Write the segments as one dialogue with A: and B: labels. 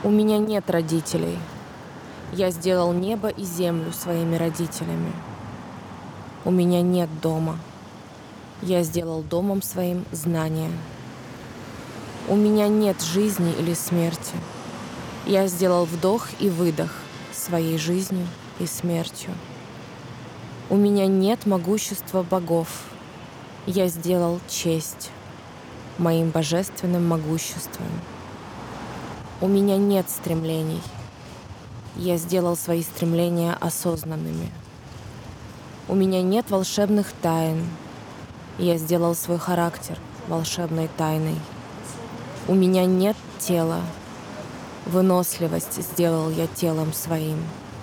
A: У меня нет родителей. Я сделал небо и землю своими родителями. У меня нет дома. Я сделал домом своим знания. У меня нет жизни или смерти. Я сделал вдох и выдох своей жизнью и смертью. У меня нет могущества богов. Я сделал честь моим божественным могуществом. У меня нет стремлений. Я сделал свои стремления осознанными. У меня нет волшебных тайн. Я сделал свой характер волшебной тайной. У меня нет тела. Выносливость сделал я телом своим.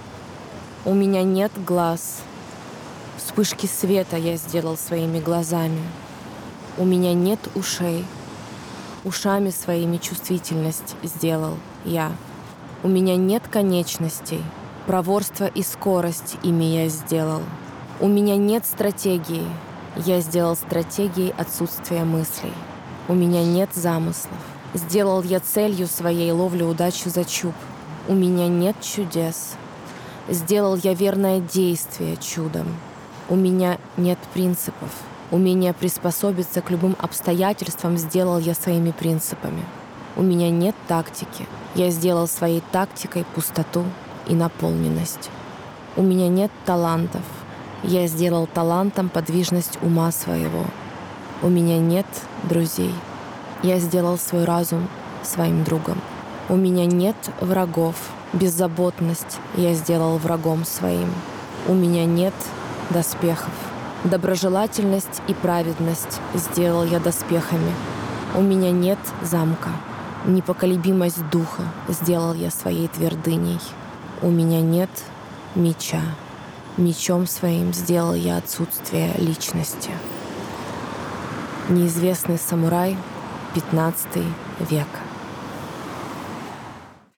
A: У меня нет глаз. Вспышки света я сделал своими глазами. У меня нет ушей. Ушами своими чувствительность сделал я. У меня нет конечностей. Проворство и скорость ими я сделал. У меня нет стратегии. Я сделал стратегией отсутствия мыслей. У меня нет замыслов. Сделал я целью своей ловлю удачу за чуб. У меня нет чудес. Сделал я верное действие чудом. У меня нет принципов. Умение приспособиться к любым обстоятельствам сделал я своими принципами. У меня нет тактики. Я сделал своей тактикой пустоту и наполненность. У меня нет талантов. Я сделал талантом подвижность ума своего. У меня нет друзей. Я сделал свой разум своим другом. У меня нет врагов. Беззаботность я сделал врагом своим. У меня нет доспехов. Доброжелательность и праведность сделал я доспехами. У меня нет замка. Непоколебимость духа сделал я своей твердыней. У меня нет меча. Мечом своим сделал я отсутствие личности. Неизвестный самурай, 15 век.